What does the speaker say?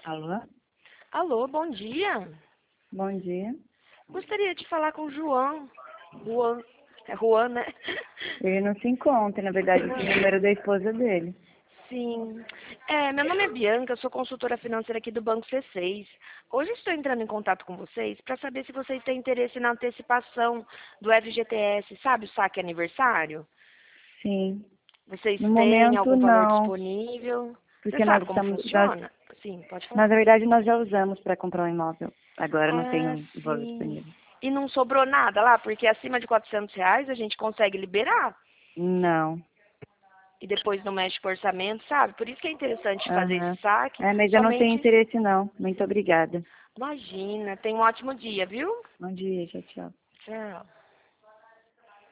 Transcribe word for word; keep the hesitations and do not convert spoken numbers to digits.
Alô? Alô, bom dia. Bom dia. Gostaria de falar com o João. Juan. É Juan, né? Ele não se encontra, na verdade, esse número é da esposa dele. Sim. É, meu nome é Bianca, sou consultora financeira aqui do Banco C seis. Hoje estou entrando em contato com vocês para saber se vocês têm interesse na antecipação do F G T S, sabe o saque aniversário? Sim. Vocês No têm momento, algum valor não, disponível? Você porque nós sabe como estamos... Nós, funciona? Sim, pode na falar. verdade, nós já usamos para comprar um imóvel. Agora não tem Ah, um valor sim. disponível. E não sobrou nada lá, porque acima de quatrocentos reais a gente consegue liberar. Não. E depois não mexe com o orçamento, sabe? Por isso que é interessante fazer esse Aham. saque. É, mas eu não tenho Somente, interesse, não. Muito obrigada. imagina, tem um ótimo dia, viu? Bom dia, tchau, tchau. Tchau.